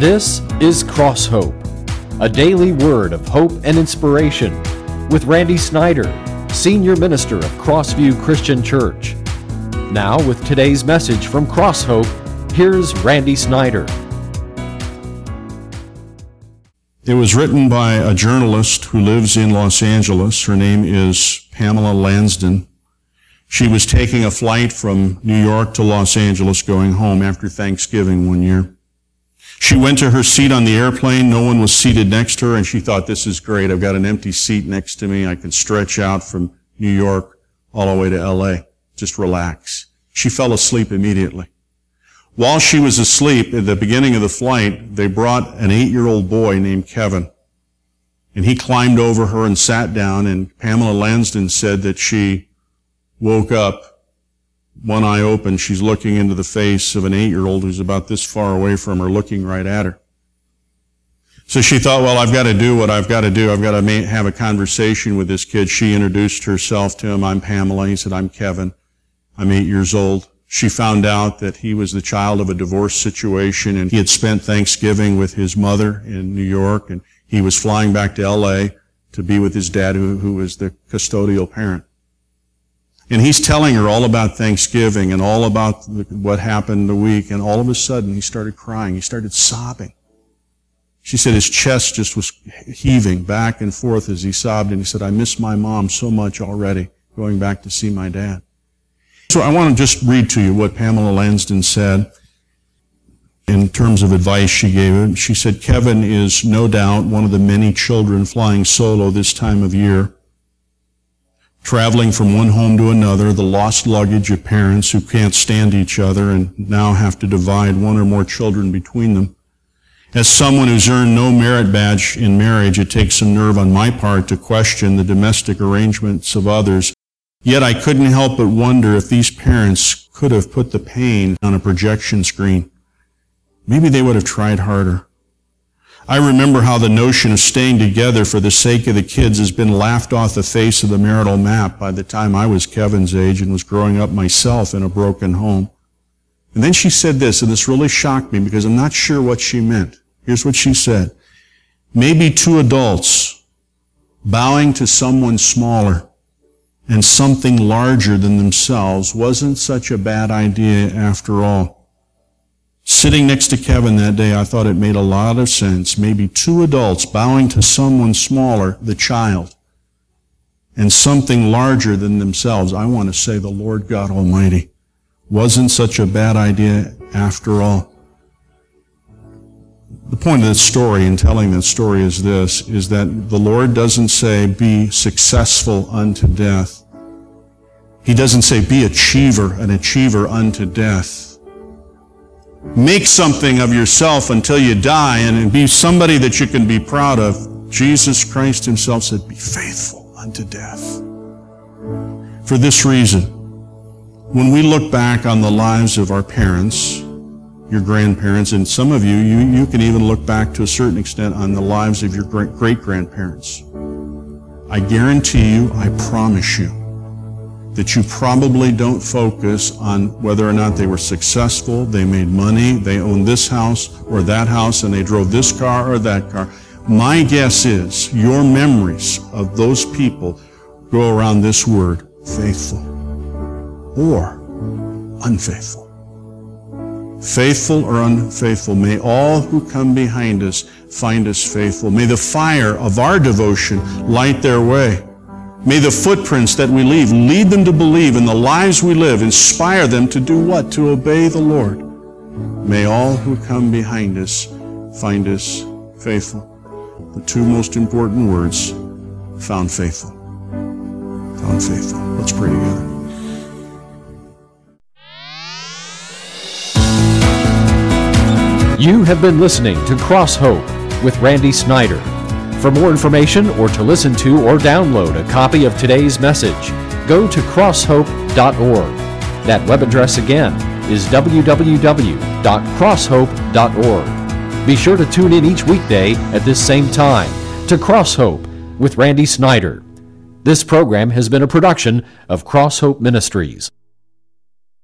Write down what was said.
This is Cross Hope, a daily word of hope and inspiration with Randy Snyder, Senior Minister of Crossview Christian Church. Now with today's message from Cross Hope, here's Randy Snyder. It was written by a journalist who lives in Los Angeles. Her name is Pamela Lansden. She was taking a flight from New York to Los Angeles going home after Thanksgiving one year. She went to her seat on the airplane. No one was seated next to her, and she thought, this is great. I've got an empty seat next to me. I can stretch out from New York all the way to L.A. Just relax. She fell asleep immediately. While she was asleep, at the beginning of the flight, they brought an 8-year-old boy named Kevin. And he climbed over her and sat down, and Pamela Lansden said that she woke up, one eye open. She's looking into the face of an 8-year-old who's about this far away from her, looking right at her. So she thought, well, I've got to do what I've got to do. I've got to have a conversation with this kid. She introduced herself to him. I'm Pamela. He said, I'm Kevin. I'm 8 years old. She found out that he was the child of a divorce situation, and he had spent Thanksgiving with his mother in New York, and he was flying back to L.A. to be with his dad, who was the custodial parent. And he's telling her all about Thanksgiving and all about what happened the week, and all of a sudden he started crying. He started sobbing. She said his chest just was heaving back and forth as he sobbed, and he said, I miss my mom so much already, going back to see my dad. So I want to just read to you what Pamela Lansden said in terms of advice she gave him. She said, Kevin is no doubt one of the many children flying solo this time of year, traveling from one home to another, the lost luggage of parents who can't stand each other and now have to divide one or more children between them. As someone who's earned no merit badge in marriage, it takes some nerve on my part to question the domestic arrangements of others. Yet I couldn't help but wonder if these parents could have put the pain on a projection screen. Maybe they would have tried harder. I remember how the notion of staying together for the sake of the kids has been laughed off the face of the marital map by the time I was Kevin's age and was growing up myself in a broken home. And then she said this, and this really shocked me because I'm not sure what she meant. Here's what she said. Maybe two adults bowing to someone smaller and something larger than themselves wasn't such a bad idea after all. Sitting next to Kevin that day, I thought it made a lot of sense. Maybe two adults bowing to someone smaller, the child, and something larger than themselves. I want to say the Lord God Almighty wasn't such a bad idea after all. The point of this story in telling this story is this, is that the Lord doesn't say, be successful unto death. He doesn't say, be an achiever unto death. Make something of yourself until you die and be somebody that you can be proud of. Jesus Christ himself said, be faithful unto death. For this reason, when we look back on the lives of our parents, your grandparents, and some of you can even look back to a certain extent on the lives of your great-grandparents. I guarantee you, I promise you, that you probably don't focus on whether or not they were successful, they made money, they owned this house or that house, and they drove this car or that car. My guess is your memories of those people go around this word, faithful or unfaithful. Faithful or unfaithful, may all who come behind us find us faithful. May the fire of our devotion light their way. May the footprints that we leave lead them to believe in the lives we live, inspire them to do what? To obey the Lord. May all who come behind us find us faithful. The two most important words, found faithful. Found faithful. Let's pray together. You have been listening to Cross Hope with Randy Snyder. For more information or to listen to or download a copy of today's message, go to crosshope.org. That web address again is www.crosshope.org. Be sure to tune in each weekday at this same time to Cross Hope with Randy Snyder. This program has been a production of Cross Hope Ministries.